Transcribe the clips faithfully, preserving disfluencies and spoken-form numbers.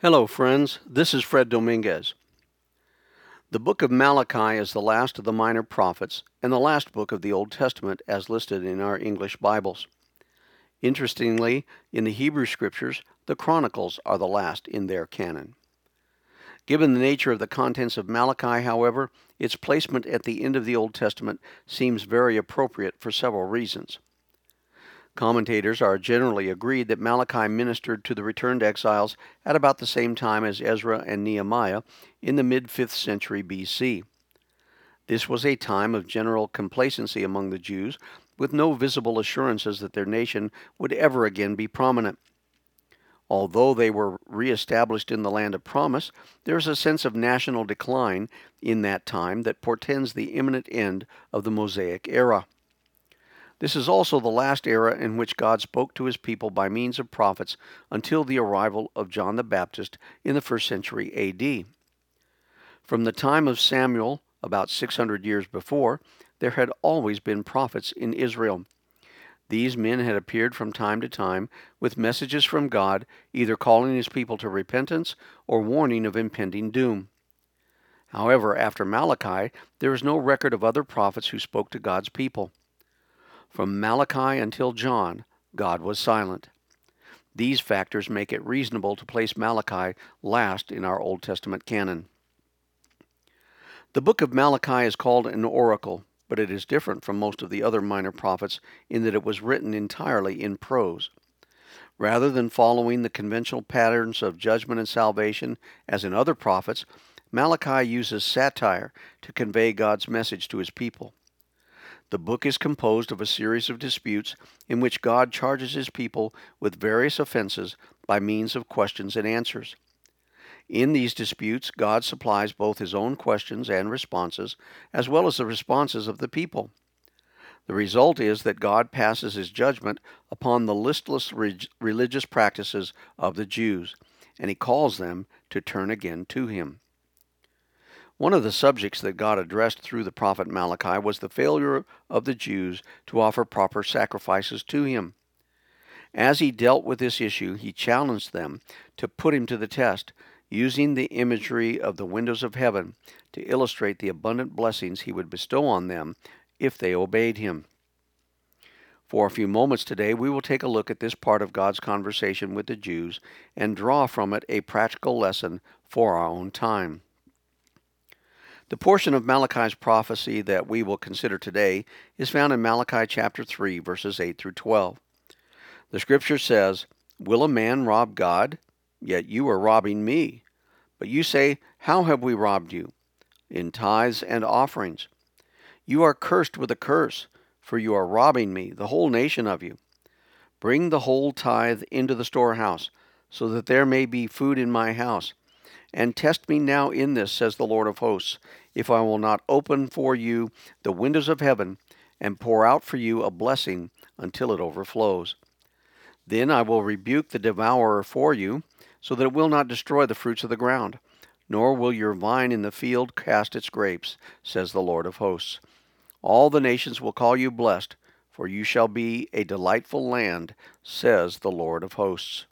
Hello, friends. This is Fred Dominguez. The book of Malachi is the last of the minor prophets and the last book of the Old Testament as listed in our English Bibles. Interestingly, in the Hebrew Scriptures, the Chronicles are the last in their canon. Given the nature of the contents of Malachi, however, its placement at the end of the Old Testament seems very appropriate for several reasons. Commentators are generally agreed that Malachi ministered to the returned exiles at about the same time as Ezra and Nehemiah in the mid-fifth century B C. This was a time of general complacency among the Jews, with no visible assurances that their nation would ever again be prominent. Although they were reestablished in the land of promise, there is a sense of national decline in that time that portends the imminent end of the Mosaic era. This is also the last era in which God spoke to his people by means of prophets until the arrival of John the Baptist in the first century A D. From the time of Samuel, about six hundred years before, there had always been prophets in Israel. These men had appeared from time to time with messages from God, either calling his people to repentance or warning of impending doom. However, after Malachi, there is no record of other prophets who spoke to God's people. From Malachi until John, God was silent. These factors make it reasonable to place Malachi last in our Old Testament canon. The book of Malachi is called an oracle, but it is different from most of the other minor prophets in that it was written entirely in prose. Rather than following the conventional patterns of judgment and salvation, as in other prophets, Malachi uses satire to convey God's message to his people. The book is composed of a series of disputes in which God charges his people with various offenses by means of questions and answers. In these disputes, God supplies both his own questions and responses, as well as the responses of the people. The result is that God passes his judgment upon the listless religious practices of the Jews, and he calls them to turn again to him. One of the subjects that God addressed through the prophet Malachi was the failure of the Jews to offer proper sacrifices to him. As he dealt with this issue, he challenged them to put him to the test, using the imagery of the windows of heaven to illustrate the abundant blessings he would bestow on them if they obeyed him. For a few moments today, we will take a look at this part of God's conversation with the Jews and draw from it a practical lesson for our own time. The portion of Malachi's prophecy that we will consider today is found in Malachi chapter three, verses eight through twelve. The scripture says, "Will a man rob God? Yet you are robbing me. But you say, how have we robbed you? In tithes and offerings. You are cursed with a curse, for you are robbing me, the whole nation of you. Bring the whole tithe into the storehouse, so that there may be food in my house. And test me now in this, says the Lord of hosts, if I will not open for you the windows of heaven and pour out for you a blessing until it overflows. Then I will rebuke the devourer for you, so that it will not destroy the fruits of the ground, nor will your vine in the field cast its grapes, says the Lord of hosts. All the nations will call you blessed, for you shall be a delightful land, says the Lord of hosts."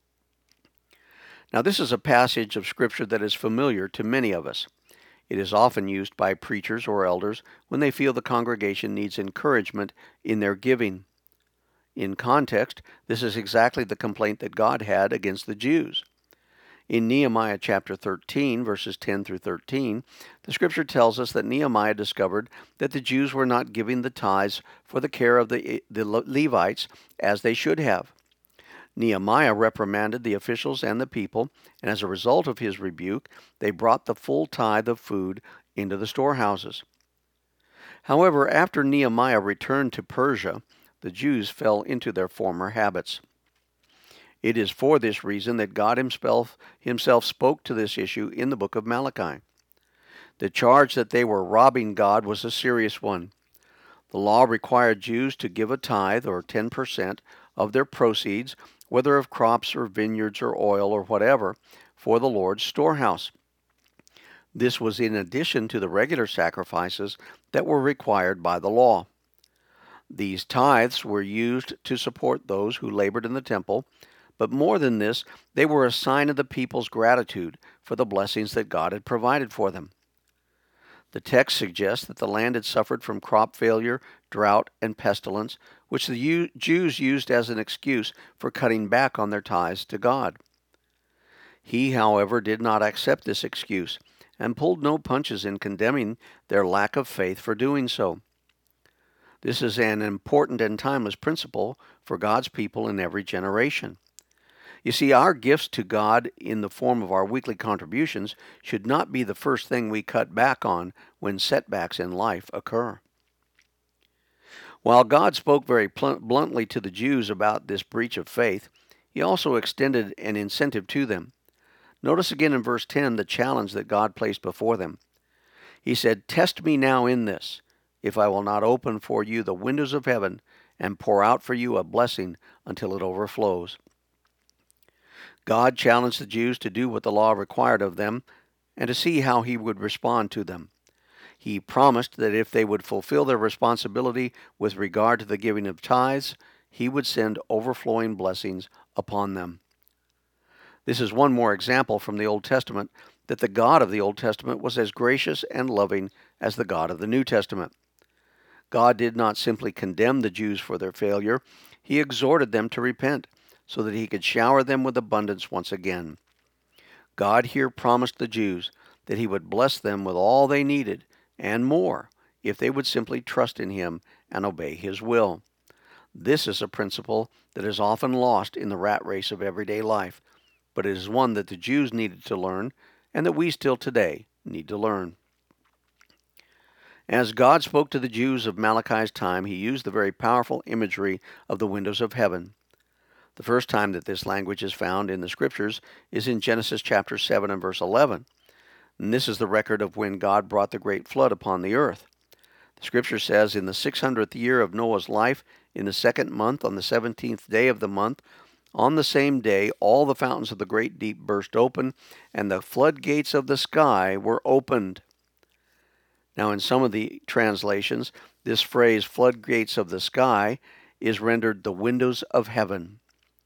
Now, this is a passage of Scripture that is familiar to many of us. It is often used by preachers or elders when they feel the congregation needs encouragement in their giving. In context, this is exactly the complaint that God had against the Jews. In Nehemiah chapter thirteen, verses ten through thirteen, the Scripture tells us that Nehemiah discovered that the Jews were not giving the tithes for the care of the, the Levites as they should have. Nehemiah reprimanded the officials and the people, and as a result of his rebuke, they brought the full tithe of food into the storehouses. However, after Nehemiah returned to Persia, the Jews fell into their former habits. It is for this reason that God himself, himself spoke to this issue in the book of Malachi. The charge that they were robbing God was a serious one. The law required Jews to give a tithe, or ten percent, of their proceeds, whether of crops or vineyards or oil or whatever, for the Lord's storehouse. This was in addition to the regular sacrifices that were required by the law. These tithes were used to support those who labored in the temple, But more than this, they were a sign of the people's gratitude for the blessings that God had provided for them. The text suggests that the land had suffered from crop failure, drought, and pestilence, which the Jews used as an excuse for cutting back on their tithes to God. He, however, did not accept this excuse and pulled no punches in condemning their lack of faith for doing so. This is an important and timeless principle for God's people in every generation. You see, our gifts to God in the form of our weekly contributions should not be the first thing we cut back on when setbacks in life occur. While God spoke very bluntly to the Jews about this breach of faith, He also extended an incentive to them. Notice again in verse ten the challenge that God placed before them. He said, "Test me now in this, if I will not open for you the windows of heaven and pour out for you a blessing until it overflows." God challenged the Jews to do what the law required of them and to see how He would respond to them. He promised that if they would fulfill their responsibility with regard to the giving of tithes, He would send overflowing blessings upon them. This is one more example from the Old Testament that the God of the Old Testament was as gracious and loving as the God of the New Testament. God did not simply condemn the Jews for their failure, He exhorted them to repent, so that He could shower them with abundance once again. God here promised the Jews that He would bless them with all they needed and more if they would simply trust in Him and obey His will. This is a principle that is often lost in the rat race of everyday life, but it is one that the Jews needed to learn and that we still today need to learn. As God spoke to the Jews of Malachi's time, He used the very powerful imagery of the windows of heaven. The first time that this language is found in the Scriptures is in Genesis chapter seven and verse eleven. And this is the record of when God brought the great flood upon the earth. The Scripture says, "In the six hundredth year of Noah's life, in the second month, on the seventeenth day of the month, on the same day all the fountains of the great deep burst open, and the floodgates of the sky were opened." Now, in some of the translations, this phrase, floodgates of the sky, is rendered the windows of heaven.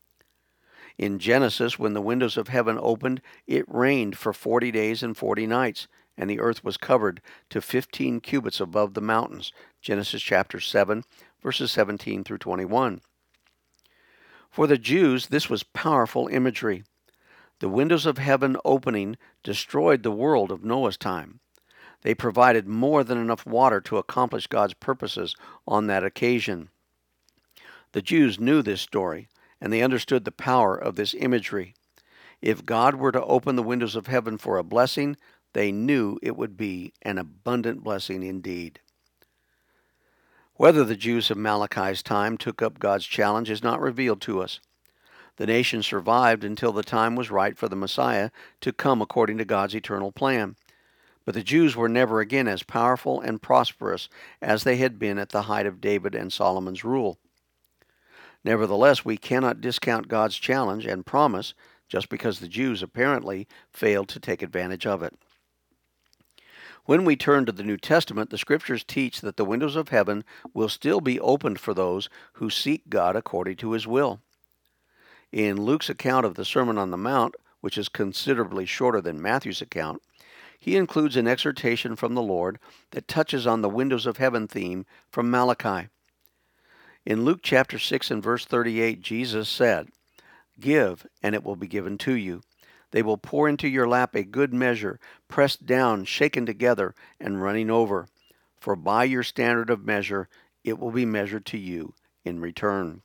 In Genesis, when the windows of heaven opened, it rained for forty days and forty nights, and the earth was covered to fifteen cubits above the mountains. Genesis chapter seven, verses seventeen through twenty-one. For the Jews, this was powerful imagery. The windows of heaven opening destroyed the world of Noah's time. They provided more than enough water to accomplish God's purposes on that occasion. The Jews knew this story, and they understood the power of this imagery. If God were to open the windows of heaven for a blessing, they knew it would be an abundant blessing indeed. Whether the Jews of Malachi's time took up God's challenge is not revealed to us. The nation survived until the time was right for the Messiah to come according to God's eternal plan. But the Jews were never again as powerful and prosperous as they had been at the height of David and Solomon's rule. Nevertheless, we cannot discount God's challenge and promise just because the Jews apparently failed to take advantage of it. When we turn to the New Testament, the Scriptures teach that the windows of heaven will still be opened for those who seek God according to His will. In Luke's account of the Sermon on the Mount, which is considerably shorter than Matthew's account, he includes an exhortation from the Lord that touches on the windows of heaven theme from Malachi. In Luke chapter six and verse thirty-eight, Jesus said, "Give, and it will be given to you. They will pour into your lap a good measure, pressed down, shaken together, and running over. For by your standard of measure it will be measured to you in return."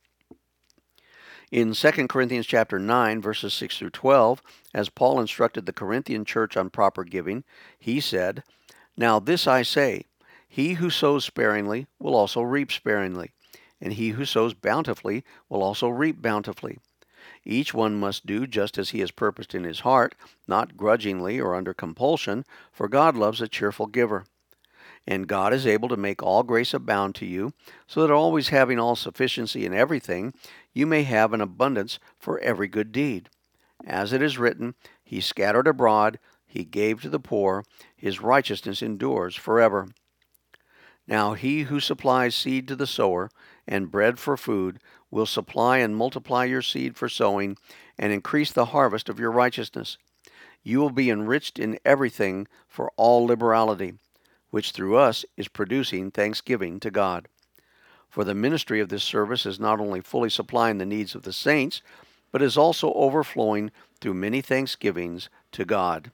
In Second Corinthians chapter nine, verses six through twelve, as Paul instructed the Corinthian church on proper giving, he said, "Now this I say, he who sows sparingly will also reap sparingly, and he who sows bountifully will also reap bountifully. Each one must do just as he has purposed in his heart, not grudgingly or under compulsion, for God loves a cheerful giver. And God is able to make all grace abound to you, so that always having all sufficiency in everything, you may have an abundance for every good deed. As it is written, He scattered abroad, He gave to the poor, His righteousness endures forever. Now he who supplies seed to the sower and bread for food will supply and multiply your seed for sowing and increase the harvest of your righteousness. You will be enriched in everything for all liberality, which through us is producing thanksgiving to God. For the ministry of this service is not only fully supplying the needs of the saints, but is also overflowing through many thanksgivings to God.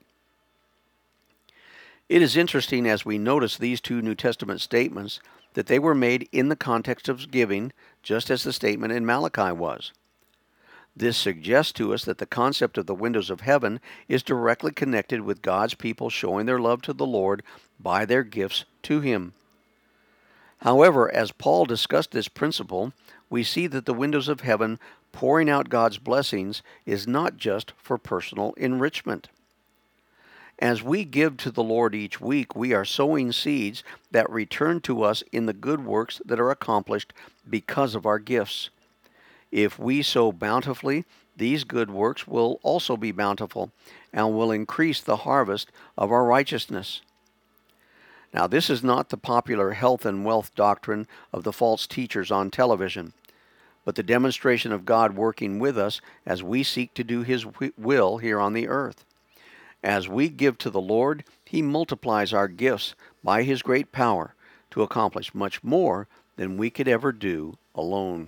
It is interesting as we notice these two New Testament statements that they were made in the context of giving, just as the statement in Malachi was. This suggests to us that the concept of the windows of heaven is directly connected with God's people showing their love to the Lord by their gifts to Him. However, as Paul discussed this principle, we see that the windows of heaven pouring out God's blessings is not just for personal enrichment. As we give to the Lord each week, we are sowing seeds that return to us in the good works that are accomplished because of our gifts. If we sow bountifully, these good works will also be bountiful and will increase the harvest of our righteousness. Now, this is not the popular health and wealth doctrine of the false teachers on television, but the demonstration of God working with us as we seek to do His will here on the earth. As we give to the Lord, He multiplies our gifts by His great power to accomplish much more than we could ever do alone.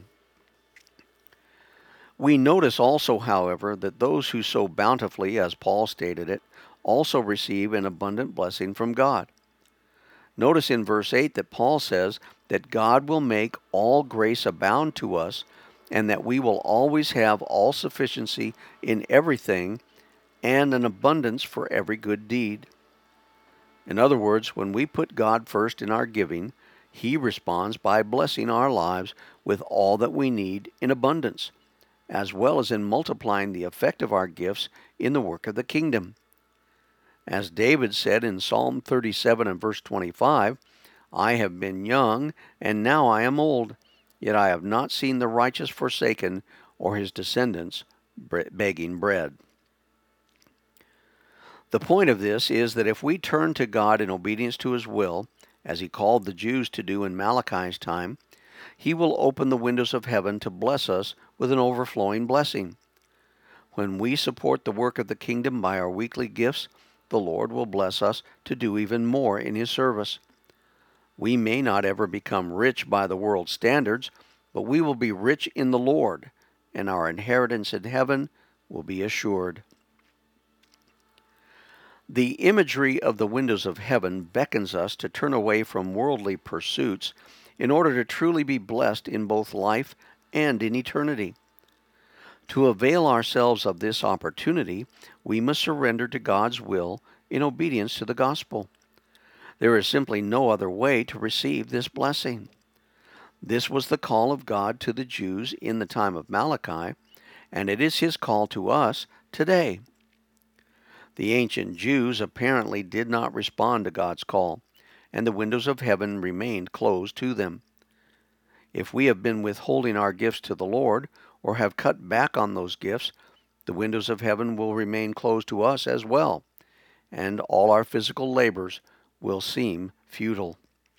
We notice also, however, that those who sow bountifully, as Paul stated it, also receive an abundant blessing from God. Notice in verse eight that Paul says that God will make all grace abound to us, and that we will always have all sufficiency in everything and an abundance for every good deed. In other words, when we put God first in our giving, He responds by blessing our lives with all that we need in abundance, as well as in multiplying the effect of our gifts in the work of the kingdom. As David said in Psalm thirty-seven and verse twenty-five, I have been young, and now I am old, yet I have not seen the righteous forsaken, or his descendants begging bread. The point of this is that if we turn to God in obedience to His will, as He called the Jews to do in Malachi's time, He will open the windows of heaven to bless us with an overflowing blessing. When we support the work of the kingdom by our weekly gifts, the Lord will bless us to do even more in His service. We may not ever become rich by the world's standards, but we will be rich in the Lord, and our inheritance in heaven will be assured. The imagery of the windows of heaven beckons us to turn away from worldly pursuits in order to truly be blessed in both life and in eternity. To avail ourselves of this opportunity, we must surrender to God's will in obedience to the gospel. There is simply no other way to receive this blessing. This was the call of God to the Jews in the time of Malachi, and it is His call to us today. The ancient Jews apparently did not respond to God's call, and the windows of heaven remained closed to them. If we have been withholding our gifts to the Lord, or have cut back on those gifts, the windows of heaven will remain closed to us as well, and all our physical labors will seem futile.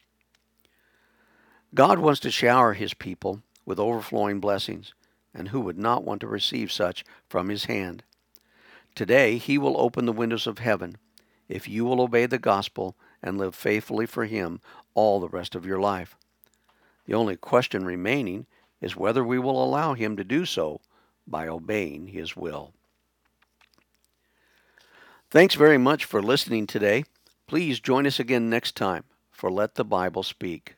God wants to shower His people with overflowing blessings, and who would not want to receive such from His hand? Today, He will open the windows of heaven if you will obey the gospel and live faithfully for Him all the rest of your life. The only question remaining is whether we will allow Him to do so by obeying His will. Thanks very much for listening today. Please join us again next time for Let the Bible Speak.